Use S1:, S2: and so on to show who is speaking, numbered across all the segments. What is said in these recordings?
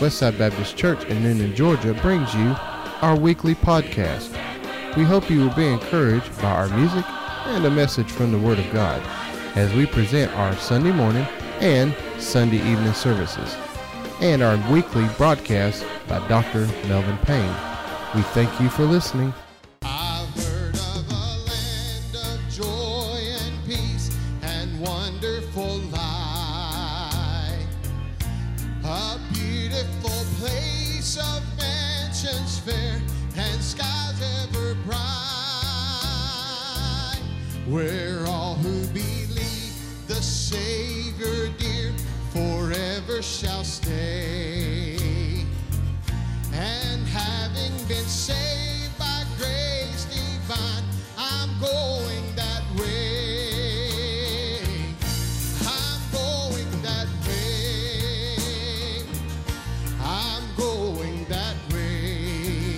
S1: Westside Baptist Church in Noonan, Georgia brings you our weekly podcast. We hope you will be encouraged by our music and a message from the Word of God as we present our Sunday morning and Sunday evening services and our weekly broadcast by Dr. Melvin Payne. We thank you for listening.
S2: I've heard of a land of joy and peace and wonderful life, a beautiful place of mansions fair and skies ever bright, where all who believe the Savior dear forever shall stay. And having been saved by grace divine, I'm going that way. I'm going that way. I'm going that way.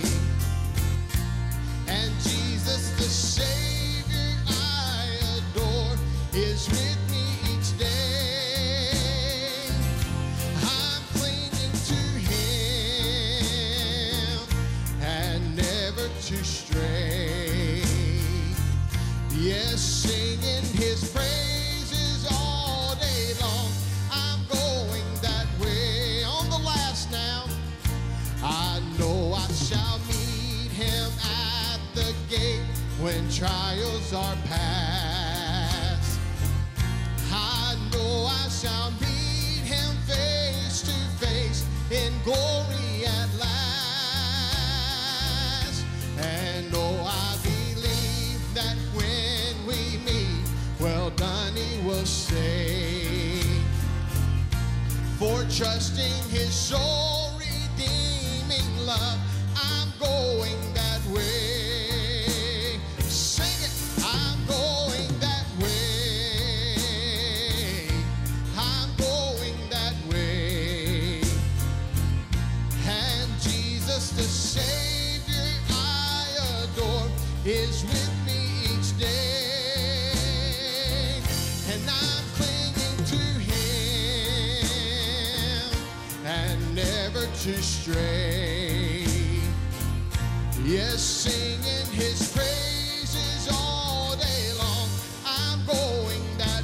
S2: And Jesus the Savior I adore is with me each day. I'm clinging to Him and never to stray. Yes, singing His praises all day long. I'm going that way. On the last now, I know I shall meet Him at the gate when trials are past. I know I shall meet Him face to face in glory at last. And oh, I believe that when we meet, well done He will say. For trusting His soul redeeming love, I'm going that way. Sing it, I'm going that way. I'm going that way. And Jesus the Savior I adore is with me each day. And I'm clinging to Him and never to stray. Yes, singing His praises all day long. I'm going that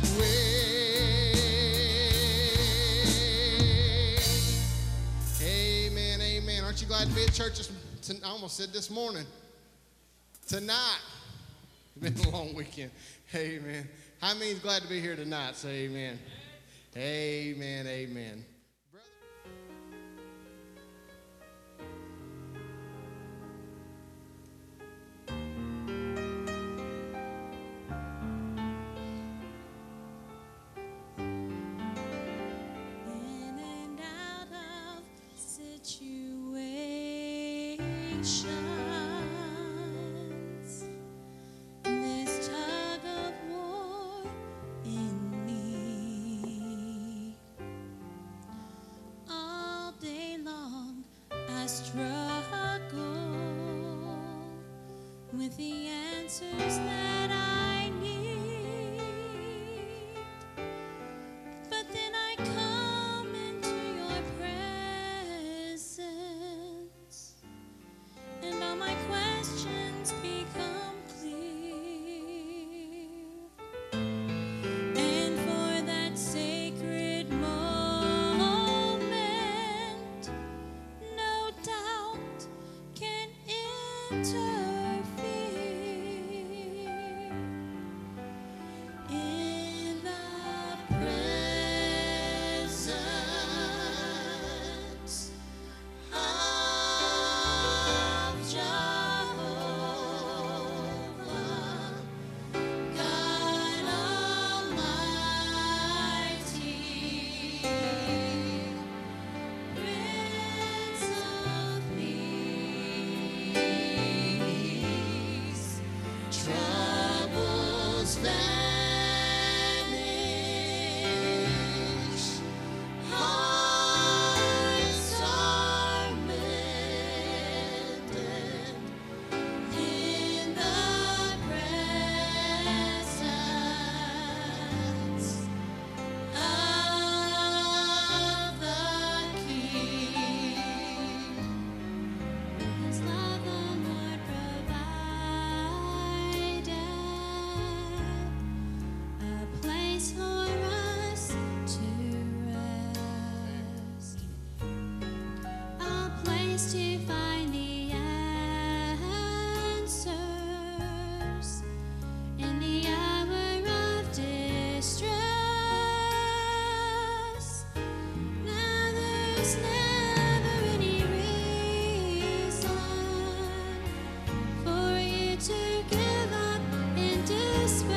S2: way. Amen, amen. Aren't you glad to be at church I almost said this morning. Tonight. It's been a long weekend. Amen. How many's glad to be here tonight? Say amen. Amen, amen.
S3: In and out of situations, this tug of war in me. All day long I struggle with the answers that I need. But then I come into your presence, and all my questions become clear. And for that sacred moment, no doubt can interfere. In the presence of Jehovah, God Almighty, Prince of Peace. is to find the answers in the hour of distress. Now there's never any reason for you to give up in despair.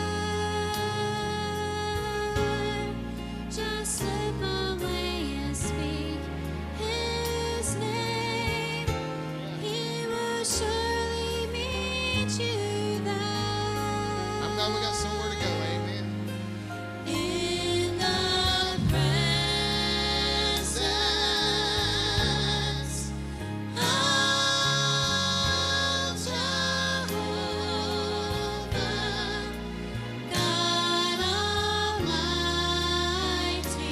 S3: Just slip away and speak His name. He will surely meet you there.
S2: I'm glad we got somewhere to go. Amen.
S3: In the presence of Jehovah, God Almighty,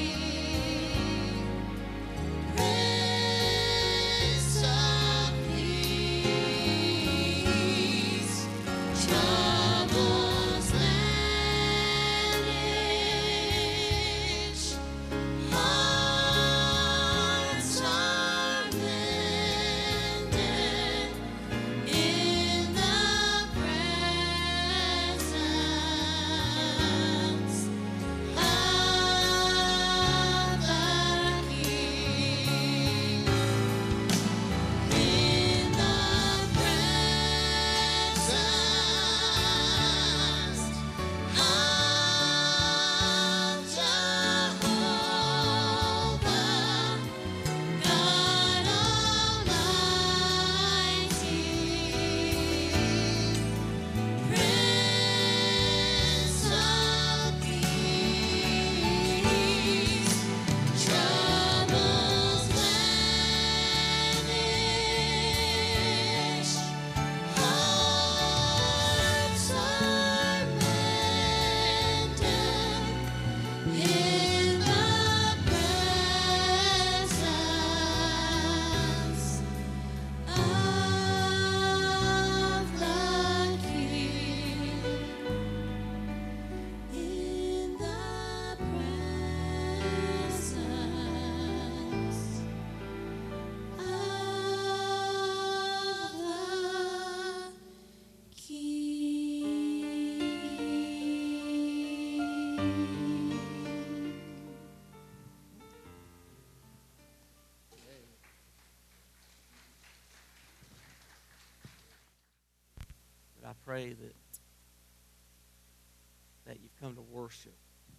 S3: Prince of Peace, troubles vanish, hearts are mended in the presence of the King. In the presence of Jehovah, God Almighty, Prince of Peace, troubles vanish, hearts are mended in the presence of the King. In the presence of the King.
S4: But I pray that you've come to worship.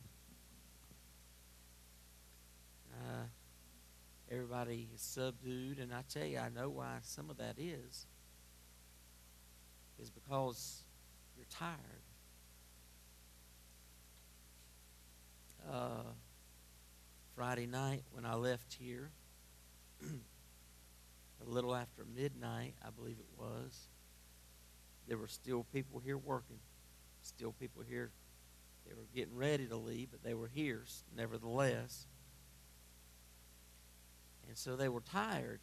S4: Everybody is subdued, and I tell you, I know why some of that is because you're tired. Friday night when I left here, a little after midnight, I believe it was, there were still people here working. Still people here. They were getting ready to leave, but they were here nevertheless. And so they were tired.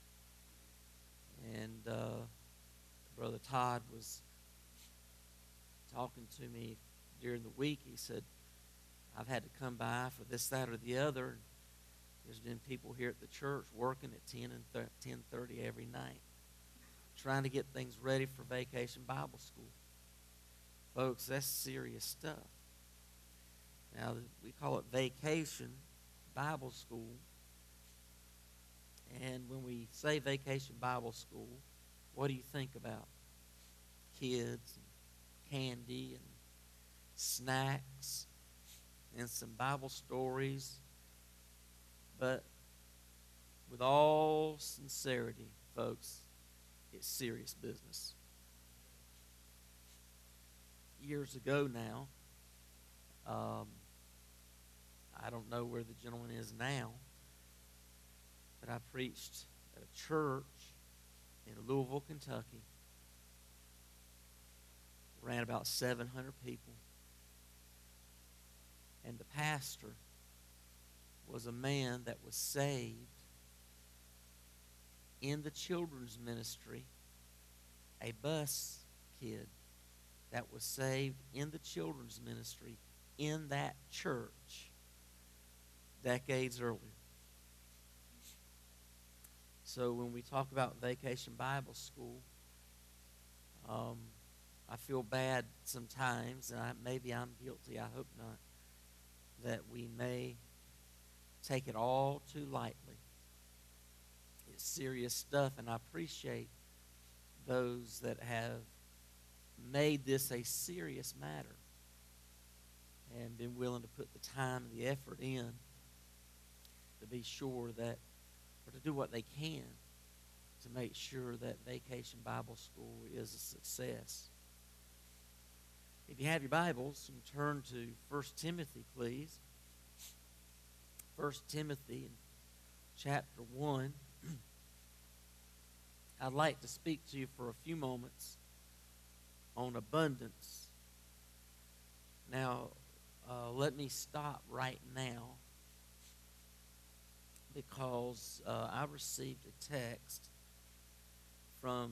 S4: And Brother Todd was talking to me during the week. He said, I've had to come by for this, that, or the other. There's been people here at the church working at 10 and 10:30 every night, trying to get things ready for Vacation Bible School. Folks, that's serious stuff. Now, we call it Vacation Bible School. And when we say Vacation Bible School, what do you think about? Kids, and candy, and snacks, and some Bible stories. But with all sincerity, folks, it's serious business. Years ago now, I don't know where the gentleman is now, but I preached at a church in Louisville, Kentucky. Ran about 700 people. And the pastor was a man that was saved in the children's ministry, a bus kid that was saved in the children's ministry in that church decades earlier. So when we talk about Vacation Bible School, I feel bad sometimes, and maybe I'm guilty, I hope not, that we may take it all too lightly. It's serious stuff, and I appreciate those that have made this a serious matter and been willing to put the time and the effort in to be sure that, or to do what they can to make sure that Vacation Bible School is a success. If you have your Bibles, you can turn to 1 Timothy, please. 1 Timothy chapter 1. I'd like to speak to you for a few moments on abundance. Now, let me stop right now because I received a text from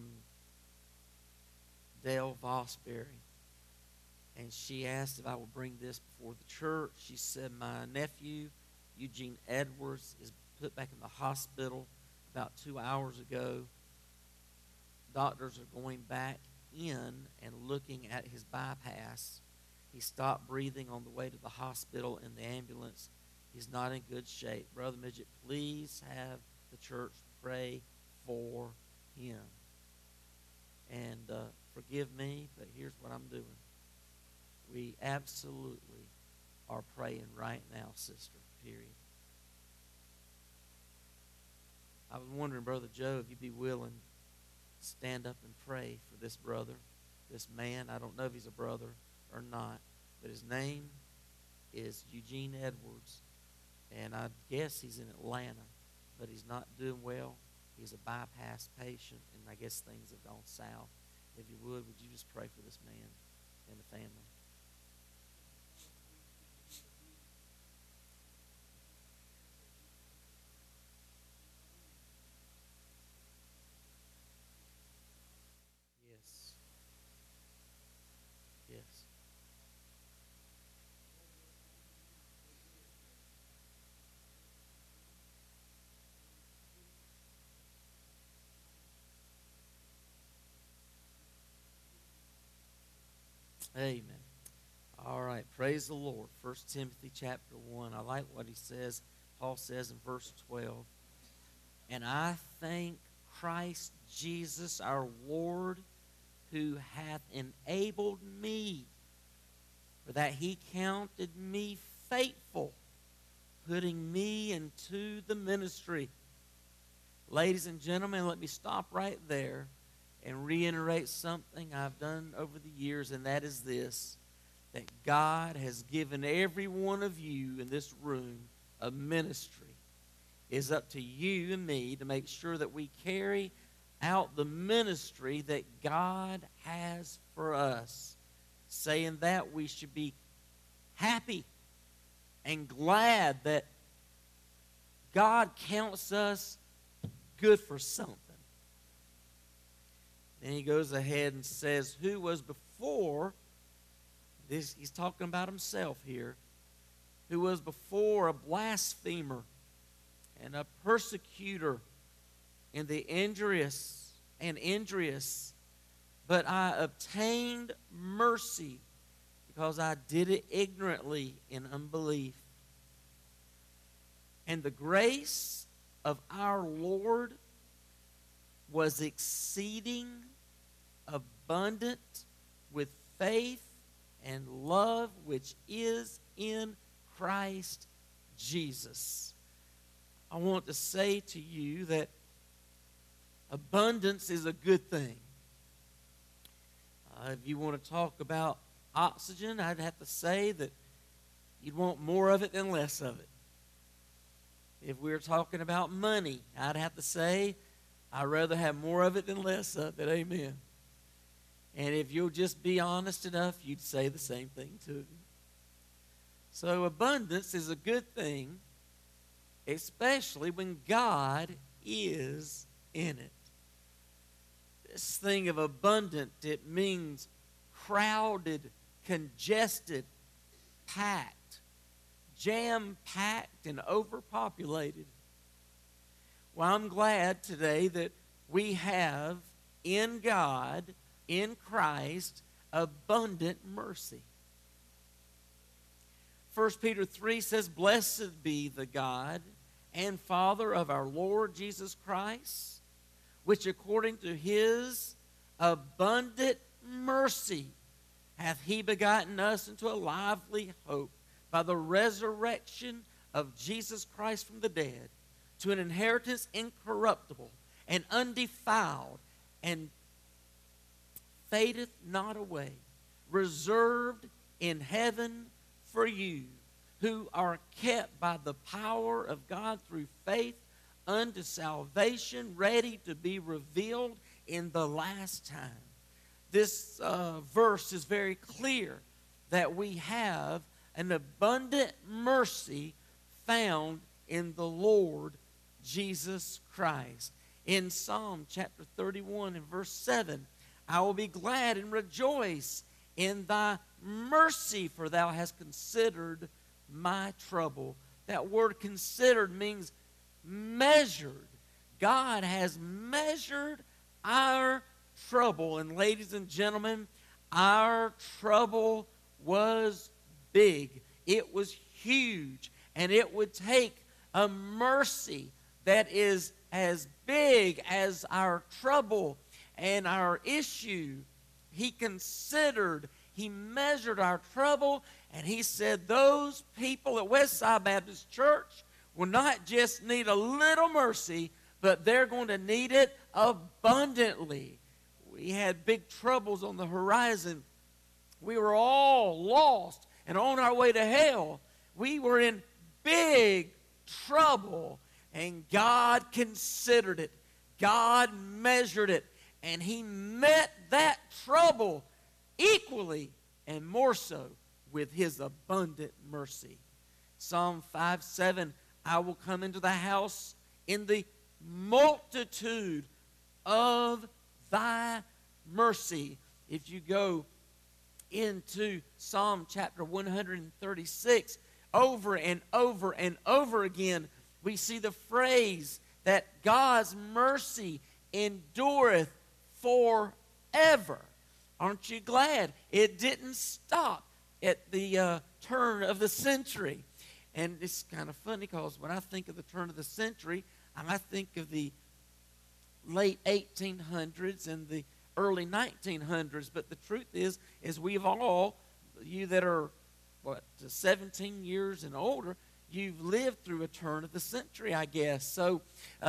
S4: Dale Vosbury, and she asked if I would bring this before the church. She said, my nephew, Eugene Edwards, is put back in the hospital about 2 hours ago. Doctors are going back in and looking at his bypass. He stopped breathing on the way to the hospital in the ambulance. He's not in good shape. Brother Midget, please have the church pray for him. And forgive me, but here's what I'm doing. We absolutely are praying right now, sister, period. I was wondering, Brother Joe, if you'd be willing to stand up and pray for this brother, this man. I don't know if he's a brother or not, but his name is Eugene Edwards, and I guess he's in Atlanta, but he's not doing well. He's a bypass patient, and I guess things have gone south. If you would you just pray for this man and the family? Yes. Yes. Amen. All right. Praise the Lord. 1 Timothy chapter 1. I like what he says. Paul says in verse 12, and I thank Christ Jesus our Lord, who hath enabled me, for that he counted me faithful, putting me into the ministry. Ladies and gentlemen, let me stop right there and reiterate something I've done over the years, and that is this, that God has given every one of you in this room a ministry. It's up to you and me to make sure that we carry out the ministry that God has for us. Saying that, we should be happy and glad that God counts us good for something. Then he goes ahead and says, who was before, this, he's talking about himself here, who was before a blasphemer and a persecutor and the injurious, but I obtained mercy because I did it ignorantly in unbelief. And the grace of our Lord was exceeding abundant with faith and love which is in Christ Jesus. I want to say to you that abundance is a good thing. If you want to talk about oxygen, I'd have to say that you'd want more of it than less of it. If we were talking about money, I'd have to say I'd rather have more of it than less of it. Amen. And if you'll just be honest enough, you'd say the same thing too. So abundance is a good thing, especially when God is in it. This thing of abundant, it means crowded, congested, packed, jam-packed, and overpopulated. Well, I'm glad today that we have in God, in Christ, abundant mercy. 1 Peter 3 says, "Blessed be the God and Father of our Lord Jesus Christ, which according to his abundant mercy hath he begotten us into a lively hope by the resurrection of Jesus Christ from the dead, to an inheritance incorruptible and undefiled and fadeth not away, reserved in heaven for you, who are kept by the power of God through faith unto salvation, ready to be revealed in the last time." This verse is very clear that we have an abundant mercy found in the Lord Jesus Christ. In Psalm chapter 31 and verse 7, "I will be glad and rejoice in thy mercy, for thou hast considered my trouble." That word considered means measured. God has measured our trouble. And ladies and gentlemen, our trouble was big. It was huge. And it would take a mercy that is as big as our trouble and our issue. He considered, he measured our trouble, and he said those people at Westside Baptist Church will not just need a little mercy, but they're going to need it abundantly. We had big troubles on the horizon. We were all lost and on our way to hell. We were in big trouble, and God considered it. God measured it, and he met that trouble equally and more so with his abundant mercy. Psalm 5:7, "I will come into the house in the multitude of thy mercy." If you go into Psalm chapter 136, over and over and over again, we see the phrase that God's mercy endureth forever. Aren't you glad it didn't stop at the turn of the century? And it's kind of funny because when I think of the turn of the century, I think of the late 1800s and the early 1900s. But the truth is we've all, you that are, 17 years and older, you've lived through a turn of the century, I guess. So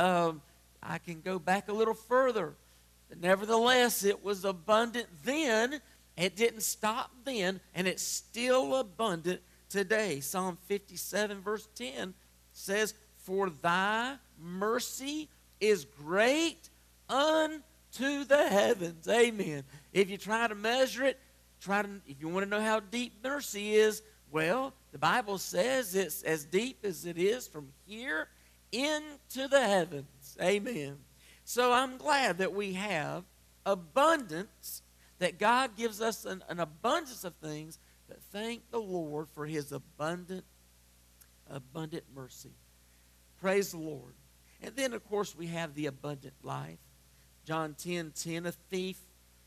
S4: I can go back a little further. But nevertheless, it was abundant then. It didn't stop then, and it's still abundant today. Psalm 57 verse 10 says, "For thy mercy is great unto the heavens." Amen. If you try to measure it, if you want to know how deep mercy is, well, the Bible says it's as deep as it is from here into the heavens. Amen. So I'm glad that we have abundance, that God gives us an abundance of things, but thank the Lord for his abundant mercy. Praise the Lord. And then, of course, we have the abundant life. John 10:10, "A thief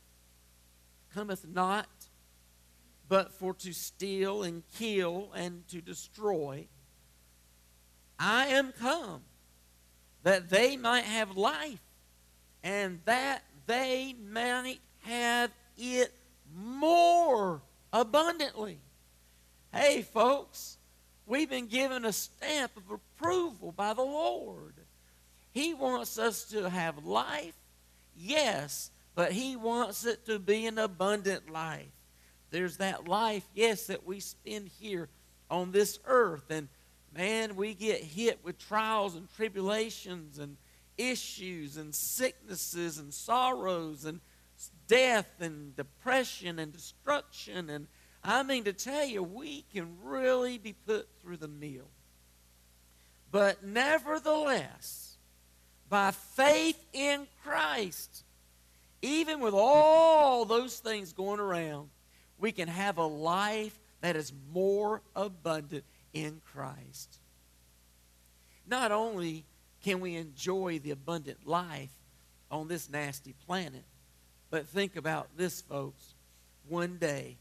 S4: cometh not, but for to steal and kill and to destroy. I am come, that they might have life, and that they might have it more abundantly." Hey, folks, we've been given a stamp of approval by the Lord. He wants us to have life, yes, but he wants it to be an abundant life. There's that life, yes, that we spend here on this earth, and man, we get hit with trials and tribulations and issues and sicknesses and sorrows and death and depression and destruction. And I mean to tell you, we can really be put through the mill. But nevertheless, by faith in Christ, even with all those things going around, we can have a life that is more abundant in Christ. Not only can we enjoy the abundant life on this nasty planet. But think about this, folks. One day,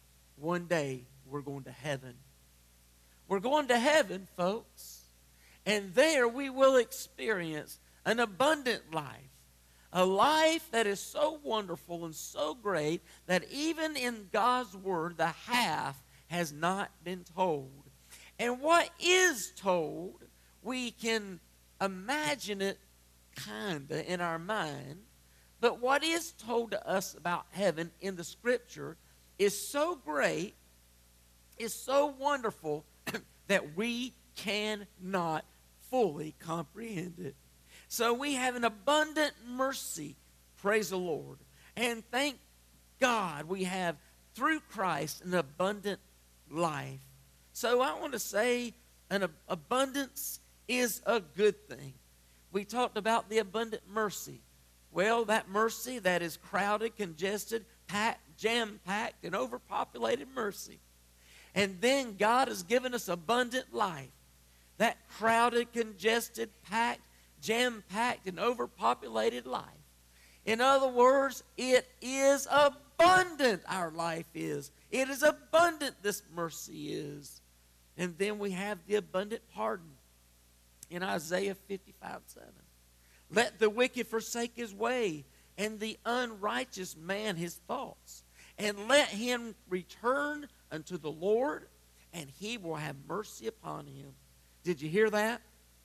S4: we're going to heaven. We're going to heaven, folks. And there we will experience an abundant life. A life that is so wonderful and so great that even in God's Word, the half has not been told. And what is told, we can imagine it kind of in our mind. But what is told to us about heaven in the Scripture is so great, is so wonderful, that we cannot fully comprehend it. So we have an abundant mercy, praise the Lord. And thank God we have, through Christ, an abundant life. So I want to say an abundance is a good thing. We talked about the abundant mercy. Well, that mercy that is crowded, congested, packed, jam-packed, and overpopulated mercy. And then God has given us abundant life. That crowded, congested, packed, jam-packed, and overpopulated life. In other words, it is abundant, our life is. It is abundant, this mercy is. And then we have the abundant pardon in Isaiah 55:7. Let the wicked forsake his way, and the unrighteous man his thoughts. And let him return unto the Lord, and he will have mercy upon him. Did you hear that?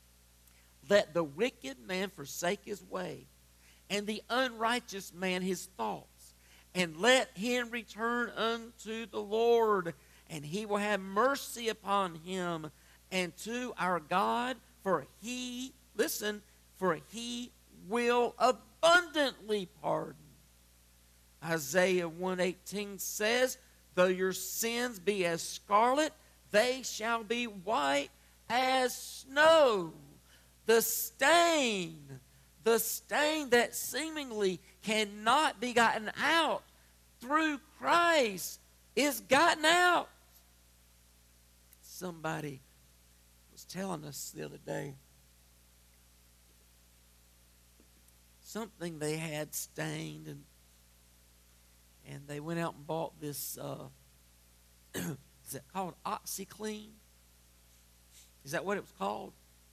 S4: Let the wicked man forsake his way, and the unrighteous man his thoughts. And let him return unto the Lord, and he will have mercy upon him, and to our God, for he, listen, for he will abundantly pardon. Isaiah 1:18 says, though your sins be as scarlet, they shall be white as snow. The stain that seemingly cannot be gotten out through Christ is gotten out. Somebody was telling us the other day something they had stained, and they went out and bought this, is it called OxyClean? Is that what it was called?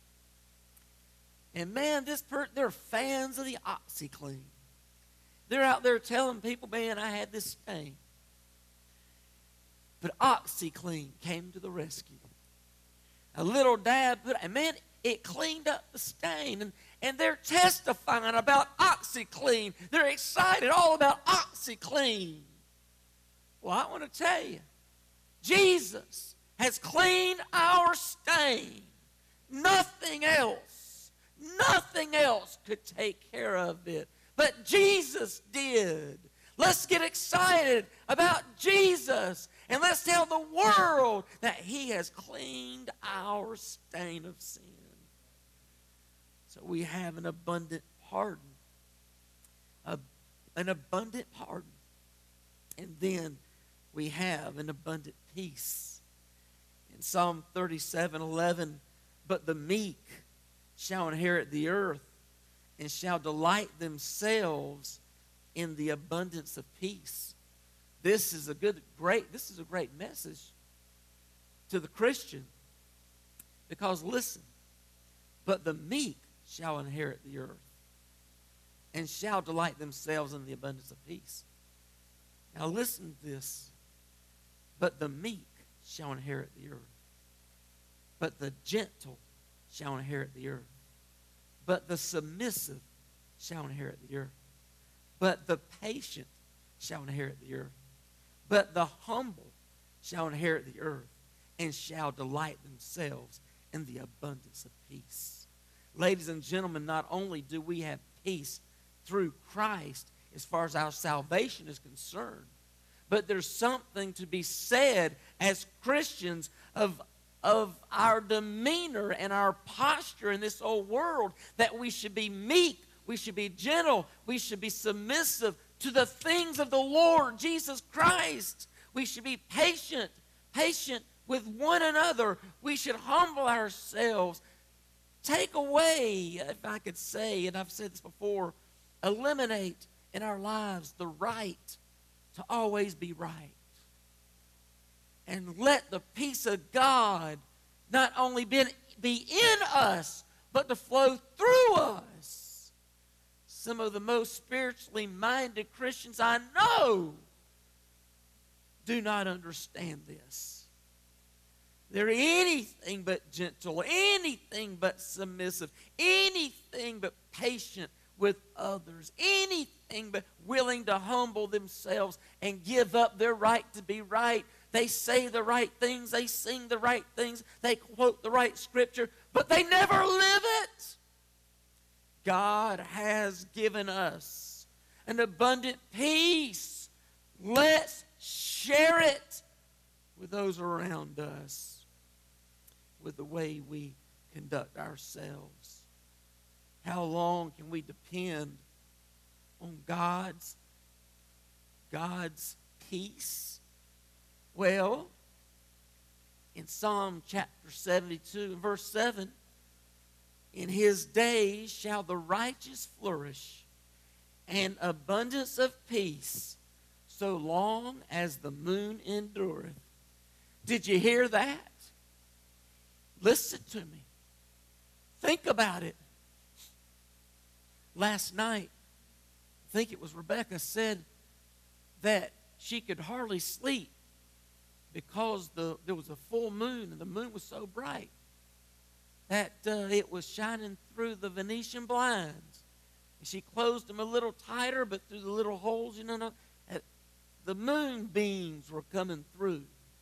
S4: And man, they're fans of the OxyClean. They're out there telling people, man, I had this stain. But OxyClean came to the rescue. A little dab put, and man, it cleaned up the stain. And they're testifying about OxyClean. They're excited all about OxyClean. Well, I want to tell you, Jesus has cleaned our stain. Nothing else could take care of it. But Jesus did. Let's get excited about Jesus. And let's tell the world that he has cleaned our stain of sin. So we have an abundant pardon. An abundant pardon. And then we have an abundant peace. In Psalm 37:11, but the meek shall inherit the earth and shall delight themselves in the abundance of peace. This is a great message to the Christian. Because listen, but the meek shall inherit the earth and shall delight themselves in the abundance of peace. Now listen to this. But the meek shall inherit the earth. But the gentle shall inherit the earth. But the submissive shall inherit the earth. But the patient shall inherit the earth. But the humble shall inherit the earth and shall delight themselves in the abundance of peace. Ladies and gentlemen, not only do we have peace through Christ as far as our salvation is concerned, but there's something to be said as Christians of our demeanor and our posture in this old world, that we should be meek, we should be gentle, we should be submissive to the things of the Lord Jesus Christ. We should be patient with one another. We should humble ourselves take away, if I could say, and I've said this before, eliminate in our lives the right to always be right. And let the peace of God not only be in us, but to flow through us. Some of the most spiritually minded Christians I know do not understand this. They're anything but gentle, anything but submissive, anything but patient with others, anything but willing to humble themselves and give up their right to be right. They say the right things, they sing the right things, they quote the right scripture, but they never live it. God has given us an abundant peace. Let's share it with those around us, with the way we conduct ourselves. How long can we depend on God's peace? Well, in Psalm chapter 72 and verse 7, in his days shall the righteous flourish, and abundance of peace, so long as the moon endureth. Did you hear that? Listen to me. Think about it. Last night, I think it was Rebecca said that she could hardly sleep because there was a full moon and the moon was so bright that it was shining through the Venetian blinds. And she closed them a little tighter, but through the little holes, the moonbeams were coming through.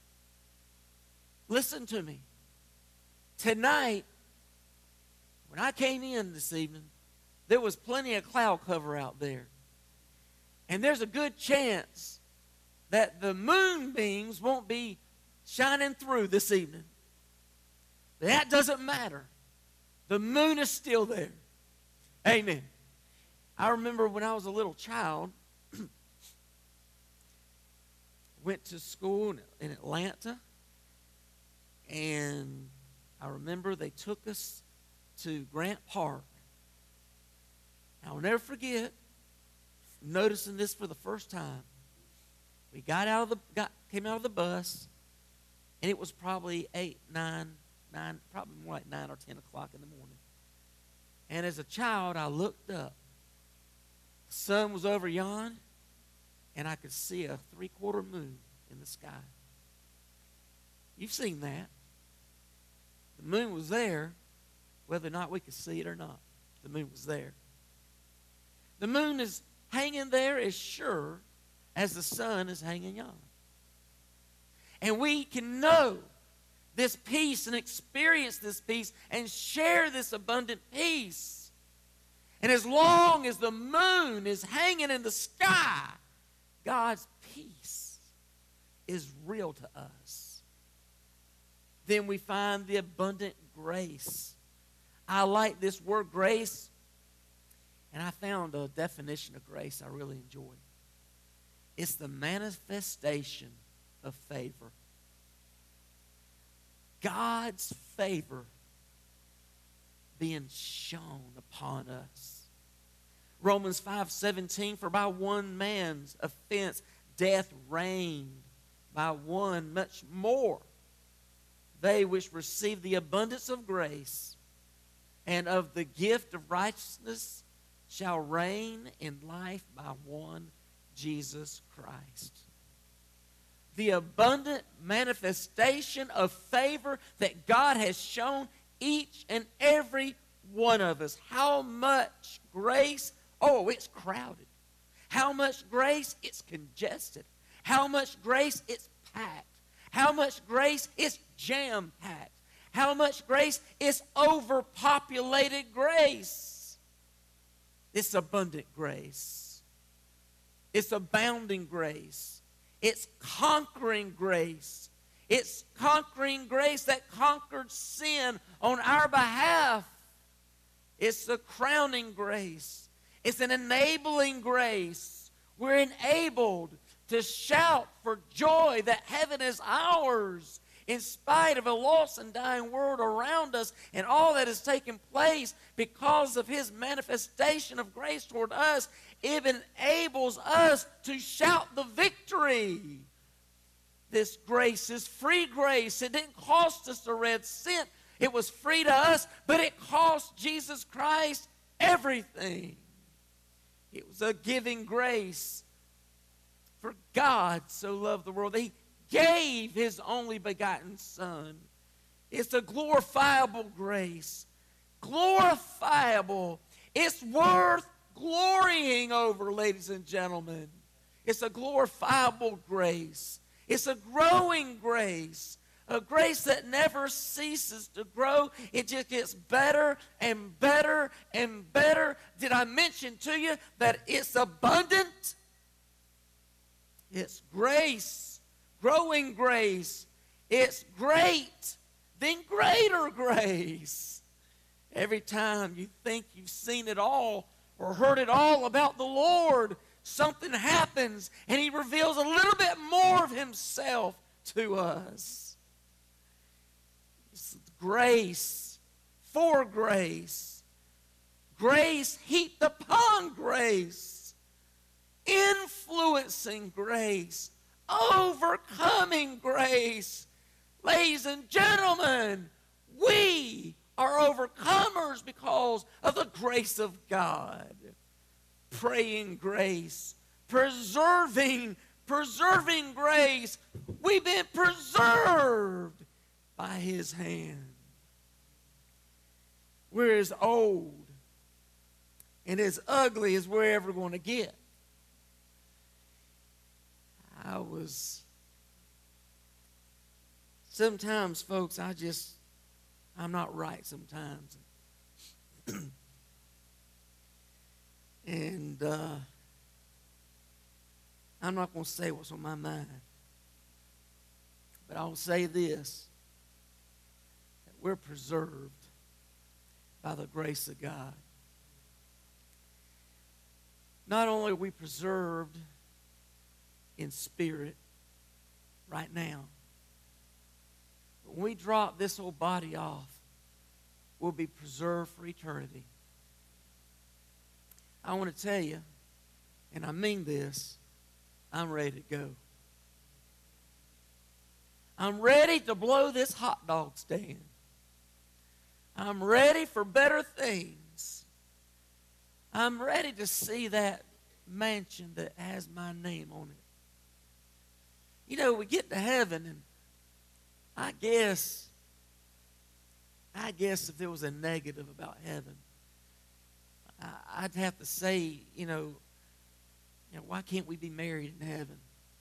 S4: Listen to me. Tonight, when I came in this evening, there was plenty of cloud cover out there. And there's a good chance that the moonbeams won't be shining through this evening. That doesn't matter. The moon is still there. Amen. I remember when I was a little child, went to school in Atlanta, and I remember they took us to Grant Park. I'll never forget noticing this for the first time. We came out of the bus, and it was probably 8, 9, probably more like 9 or 10 o'clock in the morning. And as a child, I looked up. The sun was over yon, and I could see a 3/4 moon in the sky. You've seen that. The moon was there, whether or not we could see it or not. The moon was there. The moon is hanging there as sure as the sun is hanging yon. And we can know this peace and experience this peace and share this abundant peace. And as long as the moon is hanging in the sky, God's peace is real to us. Then we find the abundant grace. I like this word grace, and I found a definition of grace I really enjoy. It's the manifestation of favor. God's favor being shown upon us. Romans 5:17, for by one man's offense death reigned, by one much more they which receive the abundance of grace and of the gift of righteousness shall reign in life by one, Jesus Christ. The abundant manifestation of favor that God has shown each and every one of us. How much grace? Oh, it's crowded. How much grace? It's congested. How much grace? It's packed. How much grace? It's jam-packed. How much grace? It's overpopulated grace. It's abundant grace. It's abounding grace. It's conquering grace. It's conquering grace that conquered sin on our behalf. It's the crowning grace. It's an enabling grace. We're enabled to shout for joy that heaven is ours. in spite of a lost and dying world around us and all that has taken place because of his manifestation of grace toward us, it enables us to shout the victory. This grace is free grace. It didn't cost us a red cent. It was free to us, but it cost Jesus Christ everything. It was a giving grace. For God so loved the world that he gave his only begotten Son. It's a glorifiable grace. Glorifiable. It's worth glorying over, ladies and gentlemen. It's a glorifiable grace. It's a growing grace. A grace that never ceases to grow. It just gets better and better and better. Did I mention to you that it's abundant? It's grace, growing grace. It's great, then greater grace. Every time you think you've seen it all or heard it all about the Lord, something happens and he reveals a little bit more of himself to us. It's grace for grace. Grace heaped upon grace. Influencing grace, overcoming grace. Ladies and gentlemen, we are overcomers because of the grace of God. Praying grace, preserving grace. We've been preserved by his hand. We're as old and as ugly as we're ever going to get. Sometimes, folks, I'm not right sometimes. And I'm not going to say what's on my mind. But I'll say this, that we're preserved by the grace of God. Not only are we preserved in spirit right now, but when we drop this old body off, we'll be preserved for eternity. I want to tell you, and I mean this, I'm ready to go. I'm ready to blow this hot dog stand. I'm ready for better things. I'm ready to see that mansion that has my name on it. You know, we get to heaven, and I guess if there was a negative about heaven, I'd have to say, why can't we be married in heaven?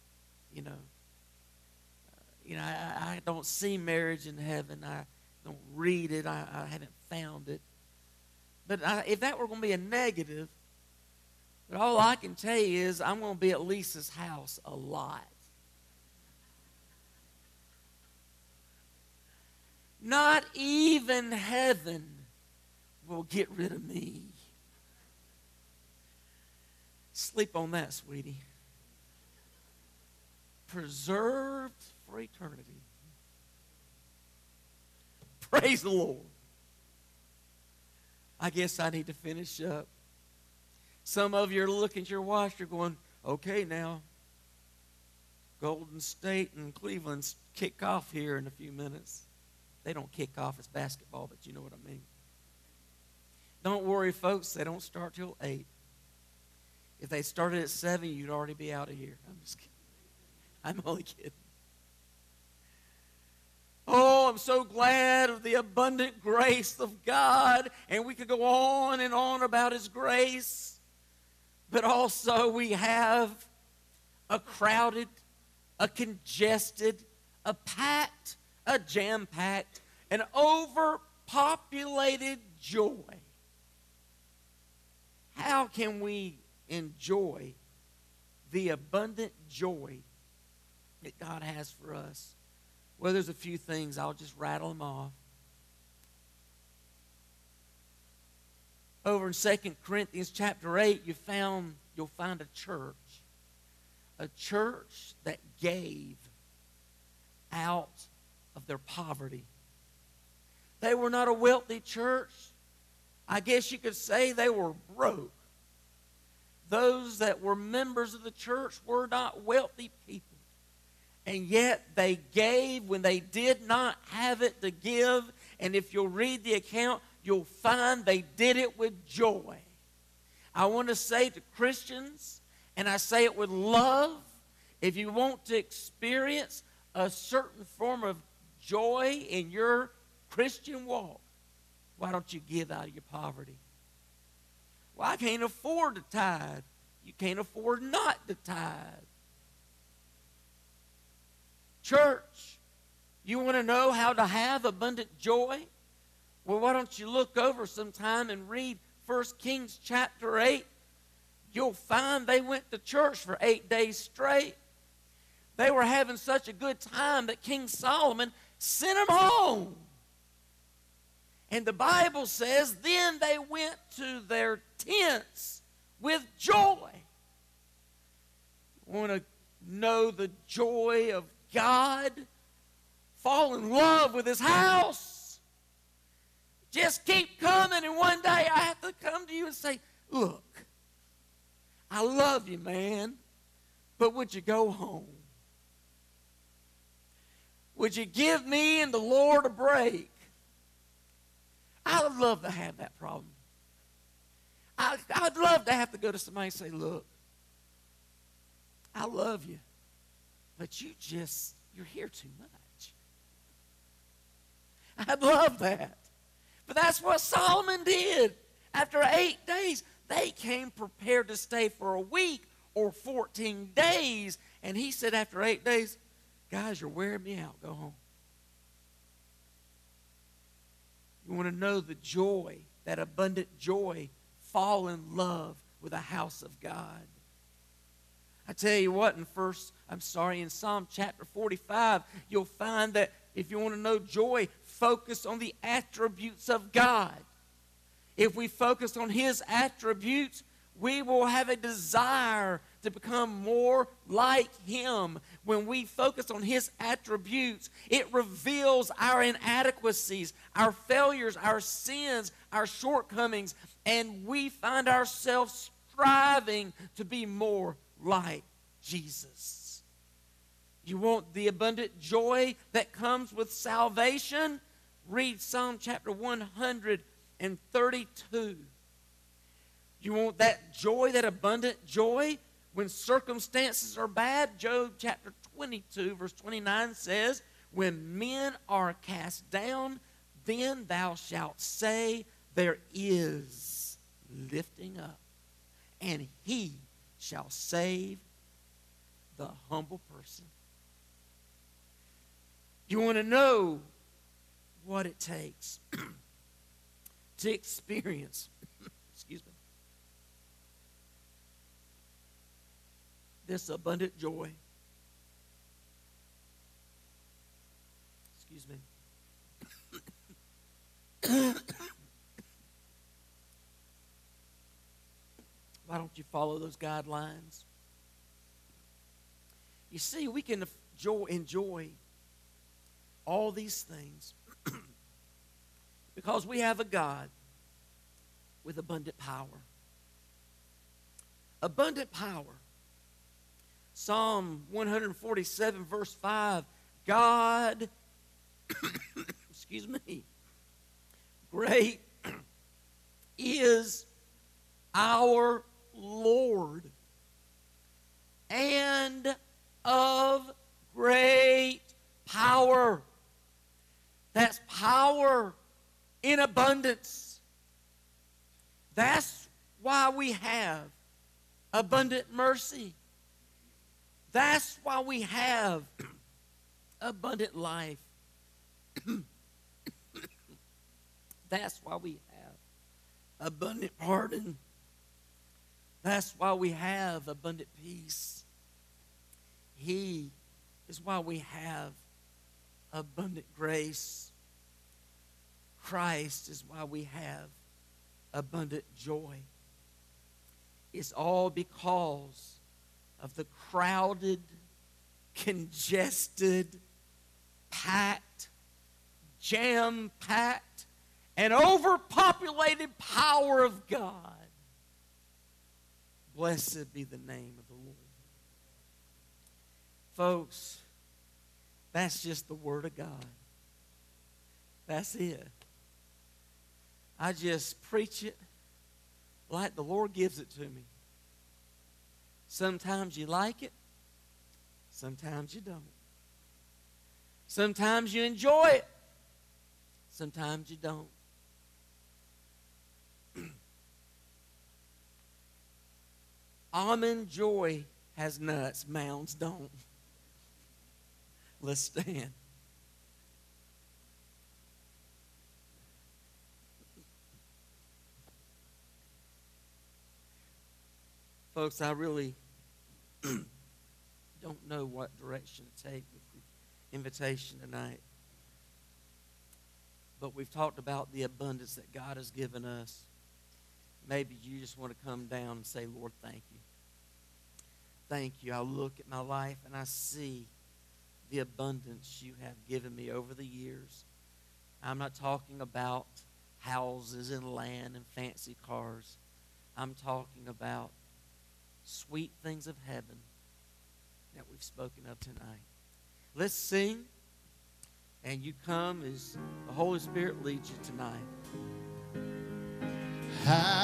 S4: I don't see marriage in heaven. I don't read it. I haven't found it. But if that were going to be a negative, but all I can tell you is I'm going to be at Lisa's house a lot. Not even heaven will get rid of me. Sleep on that, sweetie. Preserved for eternity. Praise the Lord. I guess I need to finish up. Some of you are looking at your watch, you're going, okay now. Golden State and Cleveland's kick off here in a few minutes. They don't kick off as basketball, but you know what I mean. Don't worry, folks. They don't start till 8. If they started at 7, you'd already be out of here. I'm just kidding. I'm only kidding. Oh, I'm so glad of the abundant grace of God. And we could go on and on about his grace. But also we have a crowded, a congested, a packed, a jam-packed, an overpopulated joy. How can we enjoy the abundant joy that God has for us? Well, there's a few things. I'll just rattle them off. Over in 2 Corinthians chapter 8, you'll find a church that gave out of their poverty. They were not a wealthy church. I guess you could say they were broke. Those that were members of the church were not wealthy people. And yet they gave when they did not have it to give. And if you'll read the account, you'll find they did it with joy. I want to say to Christians, and I say it with love, if you want to experience a certain form of joy in your Christian walk, why don't you give out of your poverty? Well, I can't afford to tithe. You can't afford not to tithe. Church, you want to know how to have abundant joy? Well, why don't you look over sometime and read 1 Kings chapter 8? You'll find they went to church for 8 days straight. They were having such a good time that King Solomon sent them home. And the Bible says, then they went to their tents with joy. You want to know the joy of God? Fall in love with His house. Just keep coming, and one day I have to come to you and say, look, I love you, man, but would you go home? Would you give me and the Lord a break? I would love to have that problem. I'd love to have to go to somebody and say, look, I love you, but you're here too much. I'd love that. But that's what Solomon did. After 8 days, they came prepared to stay for a week or 14 days. And he said after 8 days, guys, you're wearing me out. Go home. You want to know the joy, that abundant joy, fall in love with the house of God. I tell you what, in Psalm chapter 45, you'll find that if you want to know joy, focus on the attributes of God. If we focus on His attributes, we will have a desire to become more like Him. When we focus on His attributes, it reveals our inadequacies, our failures, our sins, our shortcomings, and we find ourselves striving to be more like Jesus. You want the abundant joy that comes with salvation? Read Psalm chapter 132. You want that joy, that abundant joy, when circumstances are bad? Job chapter 22, verse 29 says, when men are cast down, then thou shalt say, there is lifting up, and He shall save the humble person. You want to know what it takes to experience, excuse me, this abundant joy. Excuse me. Why don't you follow those guidelines? You see, we can enjoy all these things because we have a God with abundant power. Abundant power. Psalm 147, verse 5, God, excuse me, great is our Lord, and of great power. That's power in abundance. That's why we have abundant mercy. That's why we have abundant life. That's why we have abundant pardon. That's why we have abundant peace. He is why we have abundant grace. Christ is why we have abundant joy. It's all because of the crowded, congested, packed, jam-packed and overpopulated power of God. Blessed be the name of the Lord. Folks, that's just the Word of God. That's it. I just preach it like the Lord gives it to me. Sometimes you like it. Sometimes you don't. Sometimes you enjoy it. Sometimes you don't. Almond Joy has nuts. Mounds don't. Let's stand. Folks, I really don't know what direction to take with the invitation tonight. But we've talked about the abundance that God has given us. Maybe you just want to come down and say, Lord, thank you. Thank you. I look at my life and I see the abundance you have given me over the years. I'm not talking about houses and land and fancy cars. I'm talking about sweet things of heaven that we've spoken of tonight. Let's sing, and you come as the Holy Spirit leads you tonight.